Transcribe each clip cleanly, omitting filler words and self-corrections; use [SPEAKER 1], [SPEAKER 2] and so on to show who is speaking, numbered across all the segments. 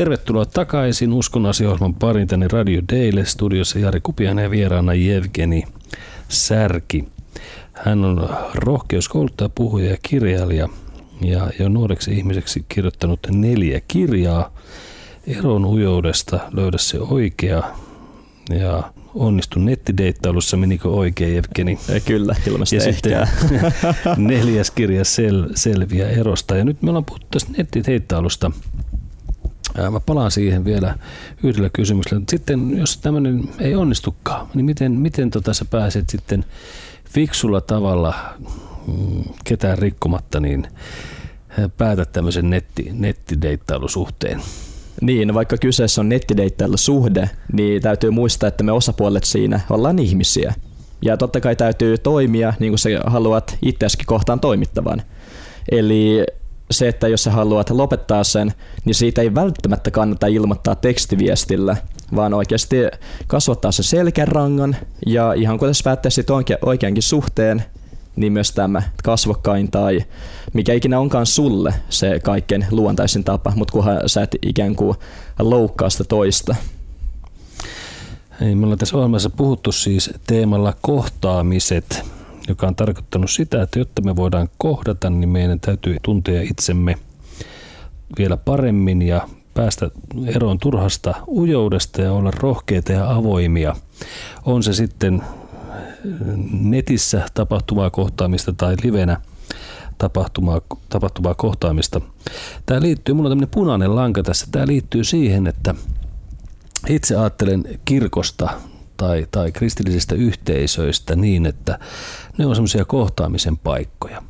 [SPEAKER 1] Tervetuloa takaisin Uskon asioiden pariin tänne Radio Daylle. Studiossa Jari Kupiainen ja vieraana Jevgeni Särki. Hän on rohkeuskouluttaja, puhuja ja kirjailija ja jo nuoreksi ihmiseksi kirjoittanut 4 kirjaa. Eron ujoudesta, löydä se oikea ja onnistu nettideittailussa, menikö oikein Jevgeni?
[SPEAKER 2] Kyllä, ilmeisesti
[SPEAKER 1] ja sitten 4. kirja Selviä erosta. Ja nyt me ollaan puhuttu tästä nettideittailusta. Mä palaan siihen vielä yhdellä kysymyksellä. Sitten jos tämmöinen ei onnistukaan, niin miten sä pääset sitten fiksulla tavalla ketään rikkomatta niin päätät tämmöisen nettideittailusuhteen?
[SPEAKER 2] Niin, vaikka kyseessä on nettideittailusuhde, niin täytyy muistaa, että me osapuolet siinä ollaan ihmisiä. Ja totta kai täytyy toimia niin kuin sä haluat itseäskin kohtaan toimittavan. Eli se, että jos sä haluat lopettaa sen, niin siitä ei välttämättä kannata ilmoittaa tekstiviestillä, vaan oikeasti kasvattaa se selkärangan ja ihan kun tässä päättäisit oikeankin suhteen, niin myös tämä kasvokkain tai mikä ikinä onkaan sulle se kaikkein luontaisin tapa, mutta kunhan sä et ikään kuin loukkaa sitä toista.
[SPEAKER 1] Me ollaan tässä ohjelmassa puhuttu siis teemalla kohtaamiset, joka on tarkoittanut sitä, että jotta me voidaan kohdata, niin meidän täytyy tuntea itsemme vielä paremmin ja päästä eroon turhasta ujoudesta ja olla rohkeita ja avoimia. On se sitten netissä tapahtuvaa kohtaamista tai livenä tapahtuvaa kohtaamista. Tämä liittyy, mulla on tämmöinen punainen lanka tässä, tämä liittyy siihen, että itse ajattelen kirkosta tai kristillisistä yhteisöistä niin, että ne on semmoisia kohtaamisen paikkoja.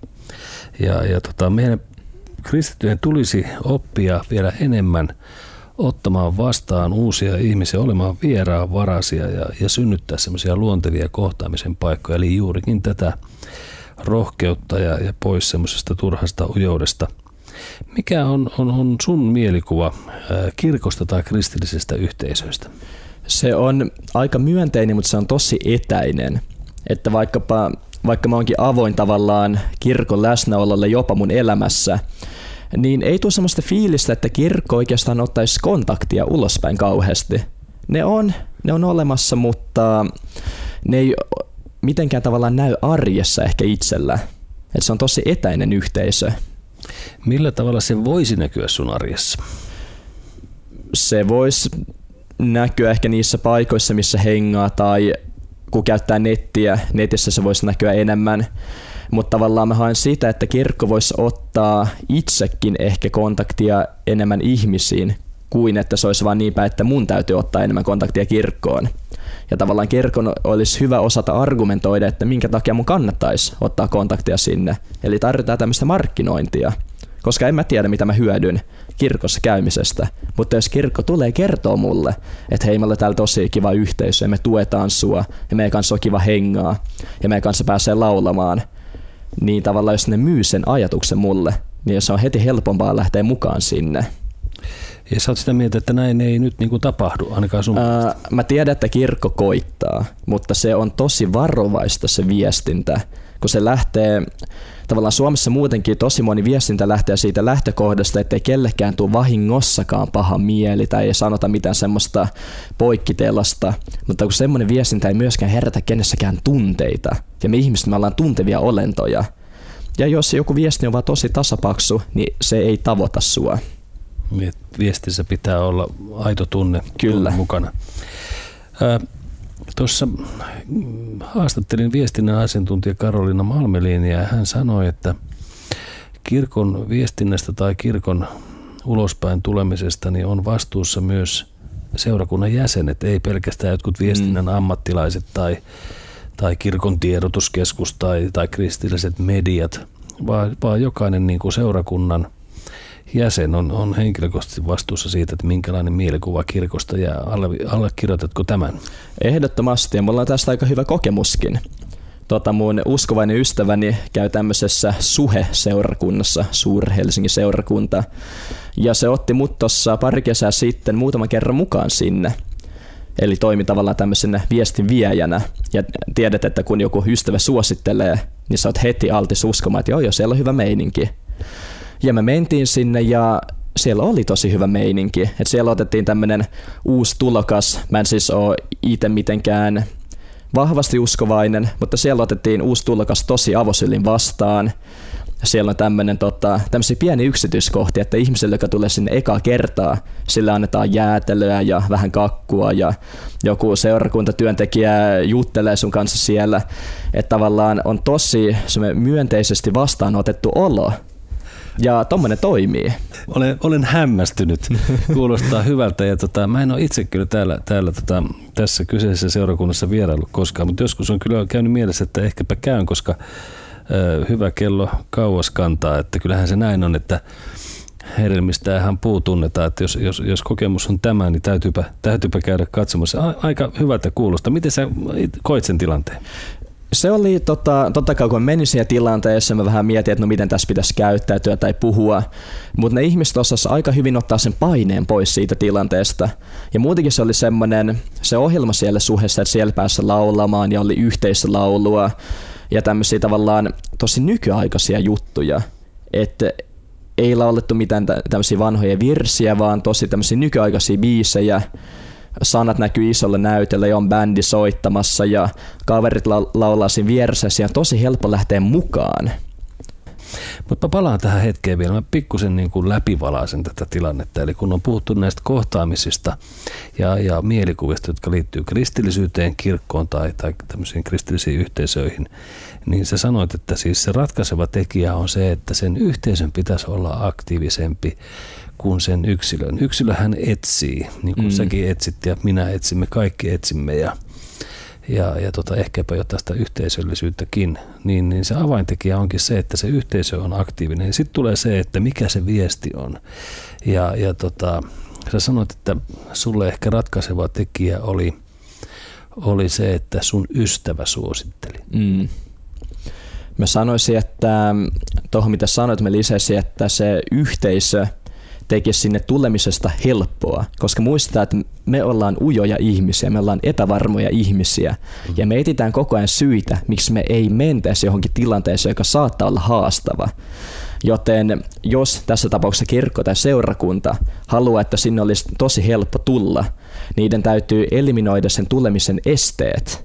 [SPEAKER 1] Ja meidän kristittyjen tulisi oppia vielä enemmän ottamaan vastaan uusia ihmisiä, olemaan vieraanvaraisia ja synnyttää semmoisia luontevia kohtaamisen paikkoja, eli juurikin tätä rohkeutta ja pois semmoisesta turhasta ujoudesta. Mikä on sun mielikuva kirkosta tai kristillisistä yhteisöistä?
[SPEAKER 2] Se on aika myönteinen, mutta se on tosi etäinen. Että vaikka mä oonkin avoin tavallaan kirkon läsnäololle jopa mun elämässä, niin ei tule semmoista fiilistä, että kirkko oikeastaan ottaisi kontaktia ulospäin kauheasti. Ne on olemassa, mutta ne ei mitenkään tavallaan näy arjessa ehkä itsellä. Että se on tosi etäinen yhteisö.
[SPEAKER 1] Millä tavalla se voisi näkyä sun arjessa?
[SPEAKER 2] Se voisi näkyä ehkä niissä paikoissa, missä hengaa tai kun käyttää nettiä. Netissä se voisi näkyä enemmän. Mutta tavallaan mä haen sitä, että kirkko voisi ottaa itsekin ehkä kontaktia enemmän ihmisiin, kuin että se olisi vaan niinpä, että mun täytyy ottaa enemmän kontaktia kirkkoon. Ja tavallaan kirkon olisi hyvä osata argumentoida, että minkä takia mun kannattaisi ottaa kontaktia sinne. Eli tarvitaan tämmöistä markkinointia, koska en mä tiedä, mitä mä hyödyn kirkossa käymisestä. Mutta jos kirkko tulee kertoa mulle, että hei, meillä on täällä tosi kiva yhteisö ja me tuetaan sua ja meidän kanssa on kiva hengaa ja meidän kanssa pääsee laulamaan, niin tavallaan jos ne myy sen ajatuksen mulle, niin se on heti helpompaa lähteä mukaan sinne.
[SPEAKER 1] Ja sä oot sitä mieltä, että näin ei nyt niinku tapahdu, ainakaan sun
[SPEAKER 2] Mä tiedän, että kirkko koittaa, mutta se on tosi varovaista se viestintä, kun se lähtee, tavallaan Suomessa muutenkin tosi moni viestintä lähtee siitä lähtökohdasta, ettei kellekään tule vahingossakaan paha mieli tai ei sanota mitään semmoista poikkitelasta, mutta kun semmoinen viestintä ei myöskään herätä kenessäkään tunteita, ja me ihmiset me ollaan tuntevia olentoja, ja jos joku viesti on vaan tosi tasapaksu, niin se ei tavoita sua.
[SPEAKER 1] Viestissä pitää olla aito tunne mukana. Tuossa haastattelin viestinnän asiantuntija Karoliina Malmelinia ja hän sanoi, että kirkon viestinnästä tai kirkon ulospäin tulemisesta niin on vastuussa myös seurakunnan jäsenet, ei pelkästään jotkut viestinnän ammattilaiset tai kirkon tiedotuskeskus tai kristilliset mediat, vaan jokainen niin kuin seurakunnan jäsen on henkilökohtaisesti vastuussa siitä, että minkälainen mielikuva kirkosta jää. Allekirjoitatko tämän?
[SPEAKER 2] Ehdottomasti, ja mulla on tästä aika hyvä kokemuskin. Mun uskovainen ystäväni käy tämmöisessä SUHE-seurakunnassa, Suur-Helsingin seurakunta, ja se otti mut tuossa pari kesää sitten muutaman kerran mukaan sinne. Eli toimi tavallaan tämmöisenä viestin viejänä, ja tiedät, että kun joku ystävä suosittelee, niin sä oot heti altis uskomaan, että joo, siellä on hyvä meininki. Ja me mentiin sinne ja siellä oli tosi hyvä meininki. Et siellä otettiin tämmöinen uusi tulokas. Mä en siis ole itse mitenkään vahvasti uskovainen, mutta siellä otettiin uusi tulokas tosi avosylin vastaan. Siellä on tämmöisiä pieniä yksityiskohtia, että ihmiselle, joka tulee sinne ekaa kertaa, sille annetaan jäätelöä ja vähän kakkua ja joku seurakuntatyöntekijä juttelee sun kanssa siellä. Että tavallaan on tosi myönteisesti vastaanotettu olo. Ja tommonen toimii.
[SPEAKER 1] Olen hämmästynyt. Kuulostaa hyvältä. Ja mä en ole itse kyllä täällä tässä kyseisessä seurakunnassa vieraillut koskaan, mutta joskus on kyllä käynyt mielessä, että ehkäpä käyn, koska hyvä kello kauas kantaa. Että kyllähän se näin on, että hedelmistä ihan puu tunnetaan. Että jos kokemus on tämä, niin täytyypä käydä katsomassa. Aika hyvältä kuulostaa. Miten sä koit sen tilanteen?
[SPEAKER 2] Se oli totta kai, kun menin siihen tilanteessa, mä vähän mietin, että no miten tässä pitäisi käyttäytyä tai puhua, mutta ne ihmiset osasivat aika hyvin ottaa sen paineen pois siitä tilanteesta. Ja muutenkin se oli se ohjelma siellä suhteessa, että siellä pääsi laulamaan ja oli yhteisölaulua ja tämmöisiä tavallaan tosi nykyaikaisia juttuja, että ei laulettu mitään tämmöisiä vanhoja virsiä, vaan tosi tämmöisiä nykyaikaisia biisejä. Sanat näkyy isolla näytöllä ja on bändi soittamassa ja kaverit laulaa siinä vieressä ja tosi helppo lähteä mukaan.
[SPEAKER 1] Mutta palaan tähän hetkeen vielä. Mä pikkusen niin kuin läpivalaisen tätä tilannetta. Eli kun on puhuttu näistä kohtaamisista ja mielikuvista, jotka liittyy kristillisyyteen, kirkkoon tai tämmöisiin kristillisiin yhteisöihin, niin sä sanoit, että siis se ratkaiseva tekijä on se, että sen yhteisön pitäisi olla aktiivisempi kuin sen yksilön. Yksilöhän etsii, niin kuin säkin etsit ja minä etsimme, kaikki etsimme ja ehkäpä jo tästä yhteisöllisyyttäkin, niin se avaintekijä onkin se, että se yhteisö on aktiivinen. Ja sitten tulee se, että mikä se viesti on. Ja sä sanoit, että sulle ehkä ratkaiseva tekijä oli se, että sun ystävä suositteli.
[SPEAKER 2] Mä sanoisin, että tuohon mitä sanoit, mä lisäisin, että se yhteisö tekisi sinne tulemisesta helppoa, koska muistaa, että me ollaan ujoja ihmisiä, me ollaan epävarmoja ihmisiä ja me etsitään koko ajan syitä, miksi me ei mentäisi johonkin tilanteeseen, joka saattaa olla haastava. Joten jos tässä tapauksessa kirkko tai seurakunta haluaa, että sinne olisi tosi helppo tulla, niiden täytyy eliminoida sen tulemisen esteet.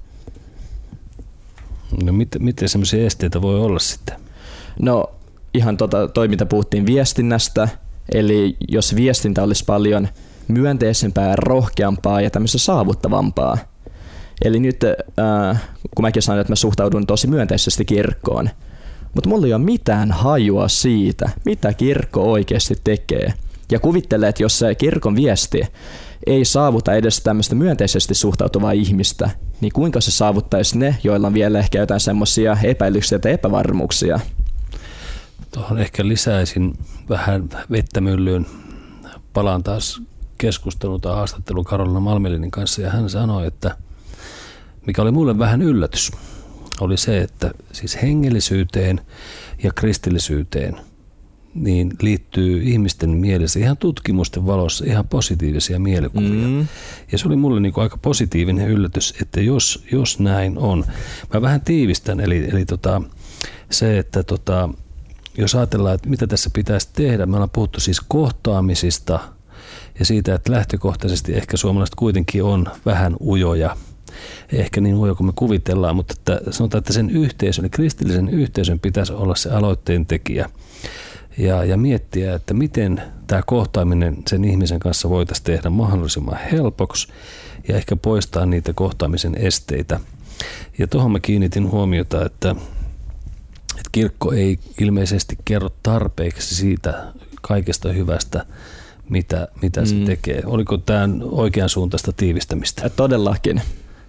[SPEAKER 1] No miten sellaisia esteitä voi olla sitten?
[SPEAKER 2] No ihan toi mitä puhuttiin viestinnästä. Eli jos viestintä olisi paljon myönteisempää, rohkeampaa ja tämmöistä saavuttavampaa. Eli nyt, kun mäkin sanoin, että mä suhtaudun tosi myönteisesti kirkkoon, mutta mulla ei ole mitään hajua siitä, mitä kirkko oikeasti tekee. Ja kuvittelee, että jos se kirkon viesti ei saavuta edes tämmöistä myönteisesti suhtautuvaa ihmistä, niin kuinka se saavuttaisi ne, joilla on vielä ehkä jotain semmoisia epäilyksiä tai epävarmuuksia?
[SPEAKER 1] Tuohon ehkä lisäisin vähän vettä myllyyn. Palaan taas keskustelun tai haastattelun Karolina Malmelinin kanssa ja hän sanoi, että mikä oli mulle vähän yllätys, oli se, että siis hengellisyyteen ja kristillisyyteen niin liittyy ihmisten mielessä ihan tutkimusten valossa ihan positiivisia mielikuvia. Ja se oli mulle niin kuin aika positiivinen yllätys, että jos näin on. Mä vähän tiivistän, eli se, että jos ajatellaan, että mitä tässä pitäisi tehdä, me ollaan puhuttu siis kohtaamisista ja siitä, että lähtökohtaisesti ehkä suomalaiset kuitenkin on vähän ujoja, ehkä niin ujo kuin me kuvitellaan, mutta että sanotaan, että sen yhteisön, eli kristillisen yhteisön pitäisi olla se aloitteen tekijä ja miettiä, että miten tämä kohtaaminen sen ihmisen kanssa voitaisiin tehdä mahdollisimman helpoksi ja ehkä poistaa niitä kohtaamisen esteitä. Ja tuohon mä kiinnitin huomiota, että kirkko ei ilmeisesti kerro tarpeeksi siitä kaikesta hyvästä, mitä se tekee. Oliko tämä oikean suuntaista tiivistämistä?
[SPEAKER 2] Todellakin.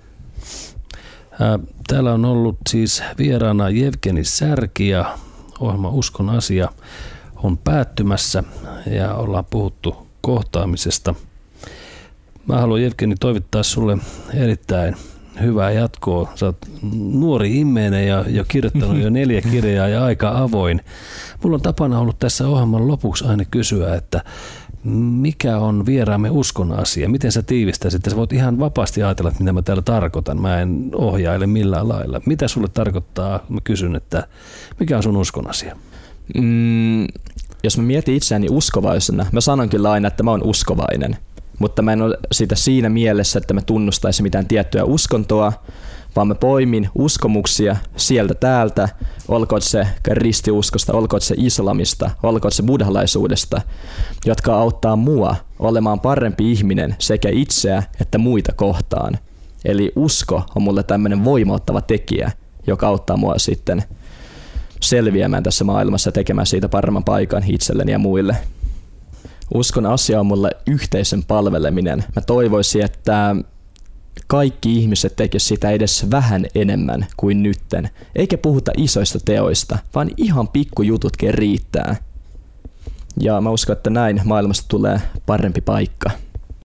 [SPEAKER 1] Täällä on ollut siis vieraana Jevgeni Särki ja ohjelma Uskon asia on päättymässä ja ollaan puhuttu kohtaamisesta. Mä haluan Jevgeni toivottaa sulle erittäin hyvää jatkoa. Sä oot nuori immeinen ja jo kirjoittanut jo 4 kirjaa ja aika avoin. Mulla on tapana ollut tässä ohjelman lopuksi aina kysyä, että mikä on vieraamme uskon asia? Miten sä tiivistäisit? Sä voit ihan vapaasti ajatella, että mitä mä täällä tarkoitan. Mä en ohjaile millään lailla. Mitä sulle tarkoittaa? Mä kysyn, että mikä on sun uskon asia?
[SPEAKER 2] jos mä mietin itseäni uskovaisena, mä sanon kyllä aina, että mä oon uskovainen, mutta mä en ole sitä siinä mielessä, että mä tunnustaisin mitään tiettyä uskontoa, vaan mä poimin uskomuksia sieltä täältä, olkoon se kristiuskosta, olkoon se islamista, olkoon se buddhalaisuudesta, jotka auttaa mua olemaan parempi ihminen sekä itseä että muita kohtaan. Eli usko on mulle tämmöinen voimauttava tekijä, joka auttaa mua sitten selviämään tässä maailmassa ja tekemään siitä paremman paikan itselleni ja muille. Uskon asia on mulle yhteisön palveleminen. Mä toivoisin, että kaikki ihmiset tekisivät sitä edes vähän enemmän kuin nytten. Eikä puhuta isoista teoista, vaan ihan pikkujututkin riittää. Ja mä uskon, että näin maailmasta tulee parempi paikka.